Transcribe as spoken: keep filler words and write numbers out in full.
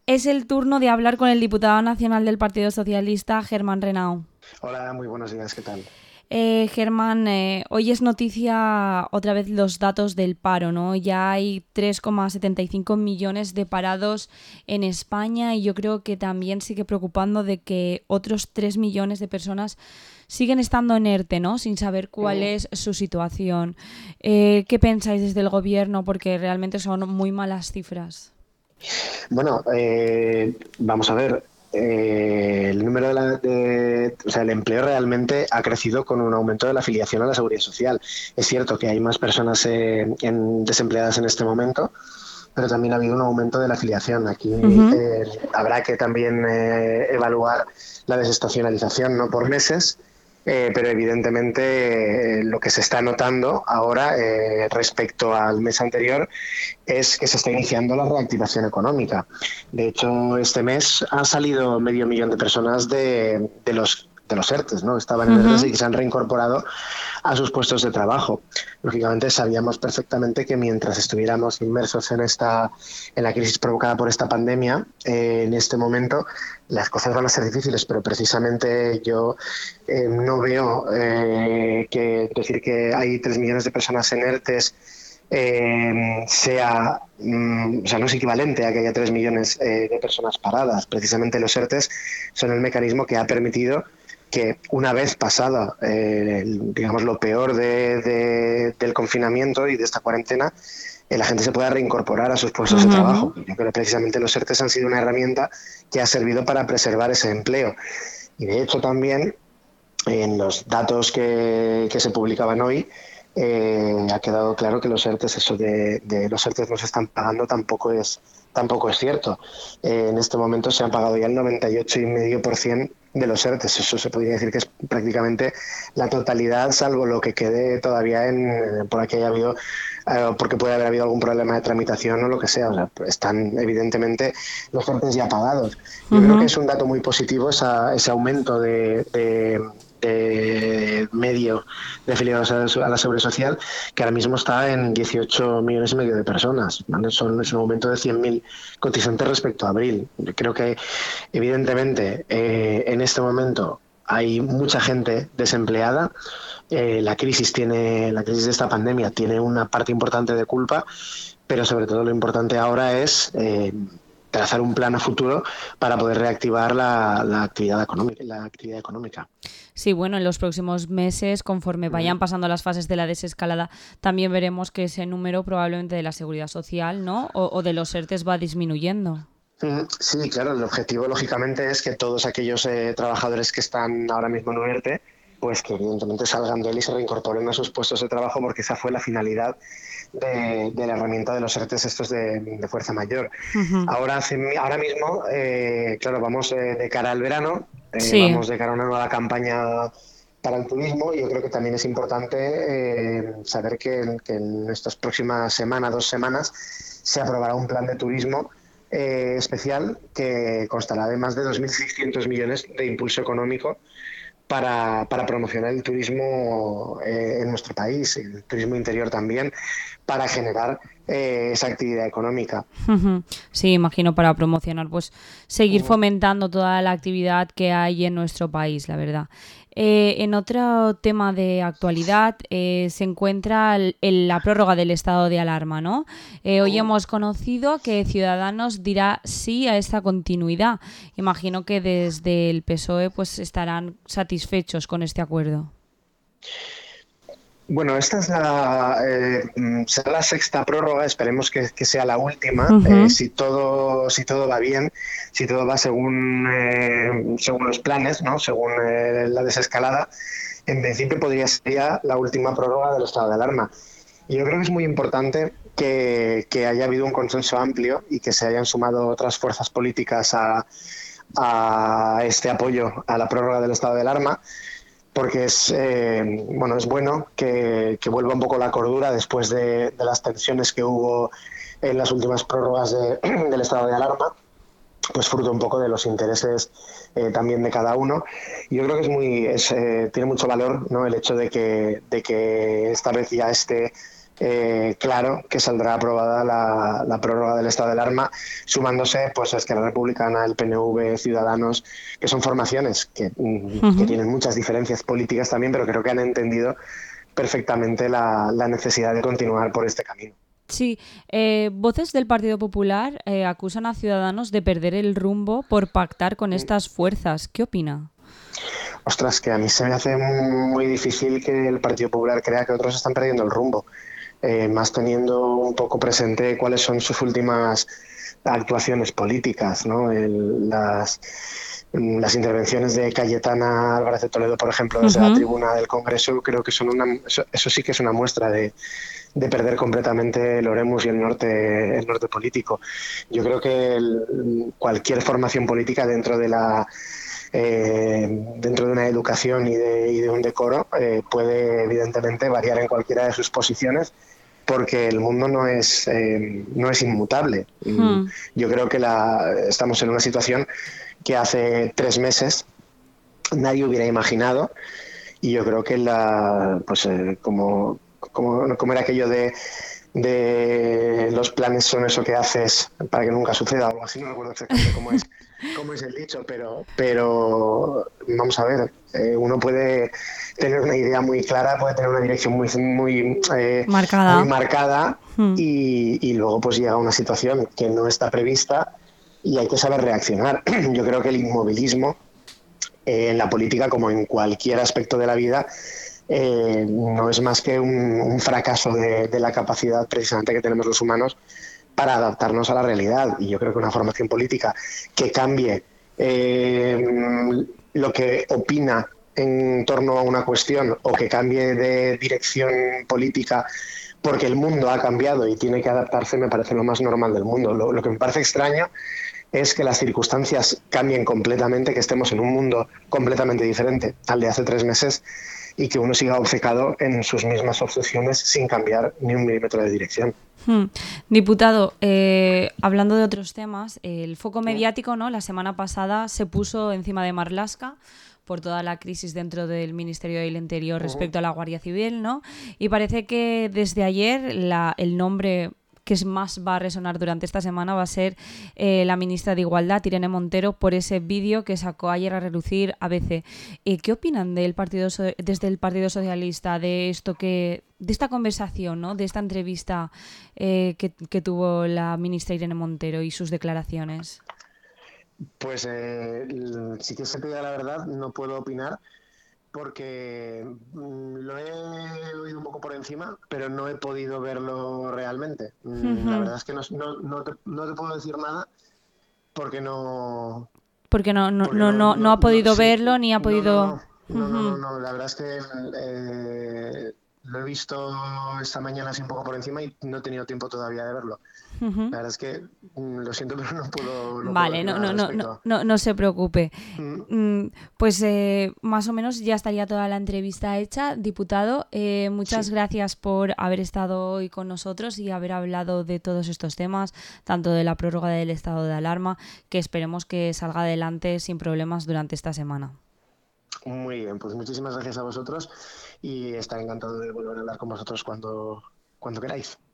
Es el turno de hablar con el diputado nacional del Partido Socialista, Germán Renau. Hola, muy buenos días, ¿qué tal? Eh, Germán, eh, hoy es noticia otra vez los datos del paro, ¿no? Ya hay tres coma setenta y cinco millones de parados en España y yo creo que también sigue preocupando de que otros tres millones de personas siguen estando en ERTE, ¿no? Sin saber cuál es su situación. Eh, ¿Qué pensáis desde el gobierno? Porque realmente son muy malas cifras. Bueno, eh, vamos a ver. Eh, el número de, la, de, o sea, el empleo realmente ha crecido con un aumento de la afiliación a la seguridad social. Es cierto que hay más personas eh, en, desempleadas en este momento, pero también ha habido un aumento de la afiliación. Aquí Uh-huh. eh, habrá que también eh, evaluar la desestacionalización, no por meses, eh, pero evidentemente eh, lo que se está notando ahora eh, respecto al mes anterior es que se está iniciando la reactivación económica. De hecho, este mes han salido medio millón de personas de, de los de los ERTES, ¿no? Estaban en ERTES Uh-huh. y que se han reincorporado a sus puestos de trabajo. Lógicamente sabíamos perfectamente que mientras estuviéramos inmersos en esta en la crisis provocada por esta pandemia, eh, en este momento las cosas van a ser difíciles, pero precisamente yo eh, no veo eh, que decir que hay tres millones de personas en ERTES eh, sea, mm, o sea, no es equivalente a que haya tres millones eh, de personas paradas. Precisamente los ERTES son el mecanismo que ha permitido que una vez pasado, eh, digamos, lo peor de, de, del confinamiento y de esta cuarentena, eh, la gente se pueda reincorporar a sus puestos de Uh-huh. trabajo. Yo creo que precisamente los ERTES han sido una herramienta que ha servido para preservar ese empleo. Y de hecho también en los datos que, que se publicaban hoy, eh, ha quedado claro que los ERTES, eso de, de los ERTES no se están pagando, tampoco es, tampoco es cierto. Eh, en este momento se han pagado ya el noventa y ocho coma cinco por ciento de los ERTES. Eso se podría decir que es prácticamente la totalidad, salvo lo que quede todavía en, por aquí haya habido, eh, porque puede haber habido algún problema de tramitación o lo que sea. O sea, están evidentemente los ERTES ya pagados. Yo creo que Uh-huh. es un dato muy positivo esa, ese aumento de, de de medio de afiliados a la seguridad social, que ahora mismo está en dieciocho millones y medio de personas, ¿vale? Son, es un aumento de cien mil cotizantes respecto a abril. Yo creo que evidentemente eh, en este momento hay mucha gente desempleada. Eh, la crisis tiene la crisis de esta pandemia tiene una parte importante de culpa, pero sobre todo lo importante ahora es eh, trazar un plan a futuro para poder reactivar la, la actividad económica la actividad económica. Sí, bueno, en los próximos meses, conforme vayan pasando las fases de la desescalada, también veremos que ese número probablemente de la seguridad social, ¿no? O, o de los ERTES va disminuyendo. Sí, claro, el objetivo lógicamente es que todos aquellos eh, trabajadores que están ahora mismo en U E R T E, pues que evidentemente salgan de él y se reincorporen a sus puestos de trabajo, porque esa fue la finalidad de, de la herramienta de los ERTES estos de, de fuerza mayor. Uh-huh. Ahora, ahora mismo, eh, claro, vamos eh, de cara al verano, eh, Sí. vamos de cara a una nueva campaña para el turismo. Y yo creo que también es importante eh, saber que, que en estas próximas semanas, dos semanas, se aprobará un plan de turismo eh, especial que constará de más de dos mil seiscientos millones de impulso económico para, para promocionar el turismo eh, en nuestro país, el turismo interior también, para generar eh, esa actividad económica. Uh-huh. Sí, imagino para promocionar, pues seguir Uh, fomentando toda la actividad que hay en nuestro país, la verdad. Eh, en otro tema de actualidad eh, se encuentra el, el, la prórroga del estado de alarma, ¿no? Eh, hoy uh. hemos conocido que Ciudadanos dirá sí a esta continuidad. Imagino que desde el P S O E pues estarán satisfechos con este acuerdo. Bueno, esta es la, eh, será la sexta prórroga, esperemos que, que sea la última, eh, Uh-huh. si todo si todo va bien, si todo va según eh, según los planes, ¿no? Según eh, la desescalada, en principio podría ser ya la última prórroga del estado de alarma. Y yo creo que es muy importante que, que haya habido un consenso amplio y que se hayan sumado otras fuerzas políticas a, a este apoyo a la prórroga del estado de alarma, porque es eh, bueno es bueno que, que, vuelva un poco la cordura después de, de las tensiones que hubo en las últimas prórrogas de, del estado de alarma, pues fruto un poco de los intereses eh, también de cada uno. Y yo creo que es muy es, eh, tiene mucho valor, ¿no? El hecho de que, de que esta vez ya esté eh, claro que saldrá aprobada la, la prórroga del estado de alarma, sumándose pues a Esquerra Republicana, el P N V, Ciudadanos, que son formaciones que, que Ujú. tienen muchas diferencias políticas también, pero creo que han entendido perfectamente la, la necesidad de continuar por este camino. Sí, eh, voces del Partido Popular eh, acusan a Ciudadanos de perder el rumbo por pactar con estas fuerzas. ¿Qué opina? Ostras, que a mí se me hace muy difícil que el Partido Popular crea que otros están perdiendo el rumbo, eh, más teniendo un poco presente cuáles son sus últimas actuaciones políticas, ¿no? El, las, las intervenciones de Cayetana Álvarez de Toledo, por ejemplo, desde la Ujú. tribuna del Congreso, creo que son una, eso, eso sí que es una muestra de, de perder completamente el Oremus y el norte, el norte político. Yo creo que el, cualquier formación política dentro de la eh, dentro de una educación y de, y de un decoro eh, puede evidentemente variar en cualquiera de sus posiciones porque el mundo no es, eh, no es inmutable. Hmm. Yo creo que la, estamos en una situación que hace tres meses nadie hubiera imaginado y yo creo que la, pues, eh, como, como, como era aquello de, de los planes son eso que haces para que nunca suceda, algo así, no recuerdo exactamente cómo es, cómo es el dicho, pero, pero vamos a ver, eh, uno puede tener una idea muy clara, puede tener una dirección muy, muy, eh, muy Marcada. marcada Hmm. y, y luego pues llega una situación que no está prevista y hay que saber reaccionar. Yo creo que el inmovilismo eh, en la política, como en cualquier aspecto de la vida, eh, no es más que un, un fracaso de, de la capacidad precisamente que tenemos los humanos para adaptarnos a la realidad. Y yo creo que una formación política que cambie eh, lo que opina en torno a una cuestión o que cambie de dirección política porque el mundo ha cambiado y tiene que adaptarse me parece lo más normal del mundo. Lo, lo que me parece extraño es que las circunstancias cambien completamente, que estemos en un mundo completamente diferente al de hace tres meses y que uno siga obcecado en sus mismas obsesiones sin cambiar ni un milímetro de dirección. Hmm. Diputado, eh, hablando de otros temas, el foco mediático, ¿no? La semana pasada se puso encima de Marlaska por toda la crisis dentro del Ministerio del Interior Uh-huh. respecto a la Guardia Civil, ¿no? Y parece que desde ayer la, el nombre que más va a resonar durante esta semana va a ser eh, la ministra de Igualdad, Irene Montero, por ese vídeo que sacó ayer a relucir A B C. Eh, ¿Qué opinan del partido desde el Partido Socialista de esto que de esta conversación, ¿no? De esta entrevista eh, que, que tuvo la ministra Irene Montero y sus declaraciones? Pues eh, si que se te diga la verdad, no puedo opinar porque mm, lo he oído un poco por encima, pero no he podido verlo realmente. Mm, la Ujú. verdad es que no, no, no, te, no te puedo decir nada porque no, Porque no, no, porque no, no, no, no no, ha no, podido sí, verlo ni ha no, no, podido... no, no, no, no, Ujú. no. La verdad es que eh, lo he visto esta mañana así un poco por encima y no he tenido tiempo todavía de verlo. Ujú. La verdad es que mm, lo siento, pero no puedo, no puedo Vale, decir no, nada al no, no, no, respecto. no, no se preocupe. Mm, Mm, Pues eh, más o menos ya estaría toda la entrevista hecha. Diputado, eh, muchas sí, gracias por haber estado hoy con nosotros y haber hablado de todos estos temas, tanto de la prórroga del estado de alarma, que esperemos que salga adelante sin problemas durante esta semana. muy bien, pues muchísimas gracias a vosotros y estaré encantado de volver a hablar con vosotros cuando, cuando queráis.